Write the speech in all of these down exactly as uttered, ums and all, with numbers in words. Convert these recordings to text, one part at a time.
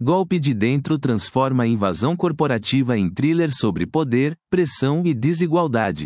Golpe de Dentro transforma a invasão corporativa em thriller sobre poder, pressão e desigualdade.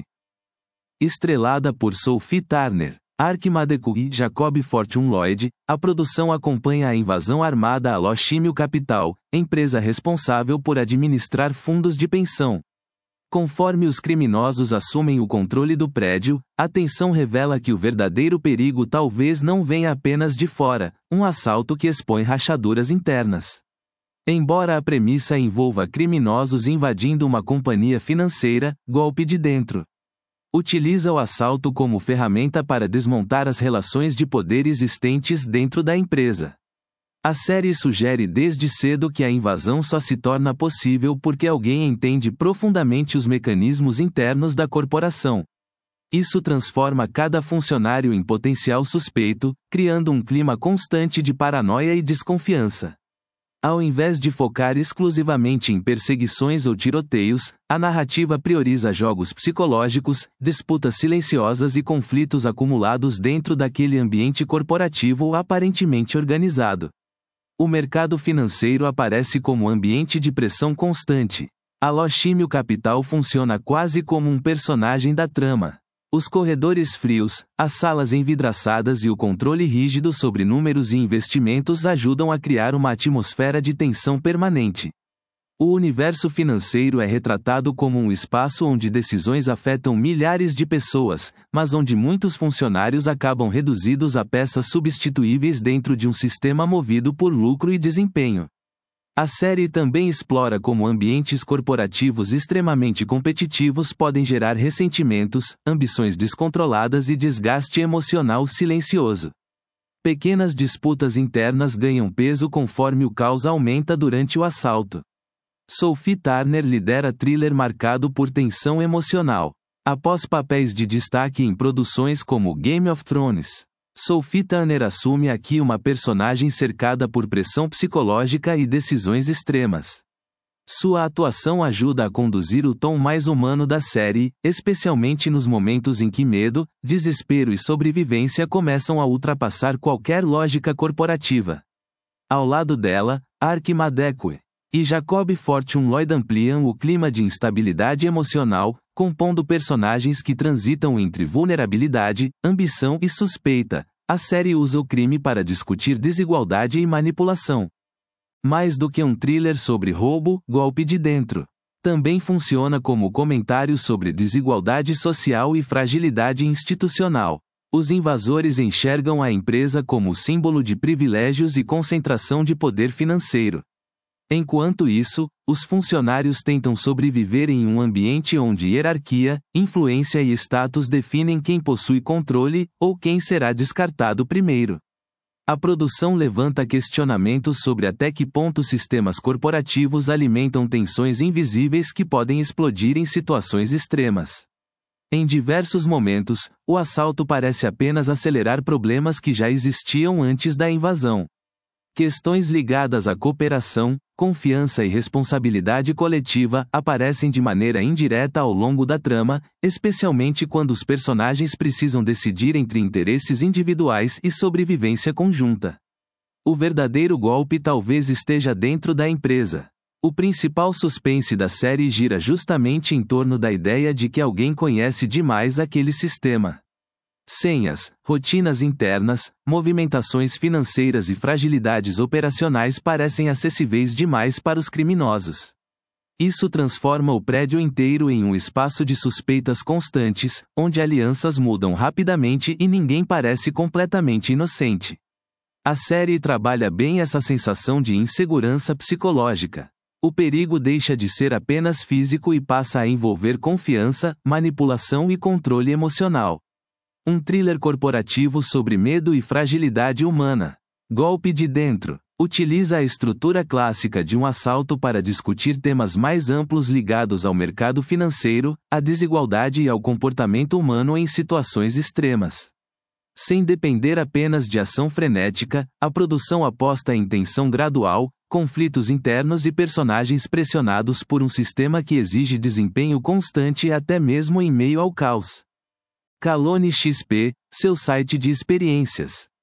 Estrelada por Sophie Turner, Ark Madeko e Jacob Fortune Lloyd, a produção acompanha a invasão armada à Lochimio Capital, empresa responsável por administrar fundos de pensão. Conforme os criminosos assumem o controle do prédio, a tensão revela que o verdadeiro perigo talvez não venha apenas de fora, um assalto que expõe rachaduras internas. Embora a premissa envolva criminosos invadindo uma companhia financeira, Golpe de Dentro utiliza o assalto como ferramenta para desmontar as relações de poder existentes dentro da empresa. A série sugere desde cedo que a invasão só se torna possível porque alguém entende profundamente os mecanismos internos da corporação. Isso transforma cada funcionário em potencial suspeito, criando um clima constante de paranoia e desconfiança. Ao invés de focar exclusivamente em perseguições ou tiroteios, a narrativa prioriza jogos psicológicos, disputas silenciosas e conflitos acumulados dentro daquele ambiente corporativo aparentemente organizado. O mercado financeiro aparece como ambiente de pressão constante. A Lochimio Capital funciona quase como um personagem da trama. Os corredores frios, as salas envidraçadas e o controle rígido sobre números e investimentos ajudam a criar uma atmosfera de tensão permanente. O universo financeiro é retratado como um espaço onde decisões afetam milhares de pessoas, mas onde muitos funcionários acabam reduzidos a peças substituíveis dentro de um sistema movido por lucro e desempenho. A série também explora como ambientes corporativos extremamente competitivos podem gerar ressentimentos, ambições descontroladas e desgaste emocional silencioso. Pequenas disputas internas ganham peso conforme o caos aumenta durante o assalto. Sophie Turner lidera thriller marcado por tensão emocional. Após papéis de destaque em produções como Game of Thrones, Sophie Turner assume aqui uma personagem cercada por pressão psicológica e decisões extremas. Sua atuação ajuda a conduzir o tom mais humano da série, especialmente nos momentos em que medo, desespero e sobrevivência começam a ultrapassar qualquer lógica corporativa. Ao lado dela, Ark Madeko e Jacob Fortune Lloyd ampliam o clima de instabilidade emocional, compondo personagens que transitam entre vulnerabilidade, ambição e suspeita. A série usa o crime para discutir desigualdade e manipulação. Mais do que um thriller sobre roubo, Golpe de Dentro também funciona como comentário sobre desigualdade social e fragilidade institucional. Os invasores enxergam a empresa como símbolo de privilégios e concentração de poder financeiro. Enquanto isso, os funcionários tentam sobreviver em um ambiente onde hierarquia, influência e status definem quem possui controle, ou quem será descartado primeiro. A produção levanta questionamentos sobre até que ponto sistemas corporativos alimentam tensões invisíveis que podem explodir em situações extremas. Em diversos momentos, o assalto parece apenas acelerar problemas que já existiam antes da invasão. Questões ligadas à cooperação, confiança e responsabilidade coletiva aparecem de maneira indireta ao longo da trama, especialmente quando os personagens precisam decidir entre interesses individuais e sobrevivência conjunta. O verdadeiro golpe talvez esteja dentro da empresa. O principal suspense da série gira justamente em torno da ideia de que alguém conhece demais aquele sistema. Senhas, rotinas internas, movimentações financeiras e fragilidades operacionais parecem acessíveis demais para os criminosos. Isso transforma o prédio inteiro em um espaço de suspeitas constantes, onde alianças mudam rapidamente e ninguém parece completamente inocente. A série trabalha bem essa sensação de insegurança psicológica. O perigo deixa de ser apenas físico e passa a envolver confiança, manipulação e controle emocional. Um thriller corporativo sobre medo e fragilidade humana. Golpe de Dentro utiliza a estrutura clássica de um assalto para discutir temas mais amplos ligados ao mercado financeiro, à desigualdade e ao comportamento humano em situações extremas. Sem depender apenas de ação frenética, a produção aposta em tensão gradual, conflitos internos e personagens pressionados por um sistema que exige desempenho constante até mesmo em meio ao caos. Kalone X P, seu site de experiências.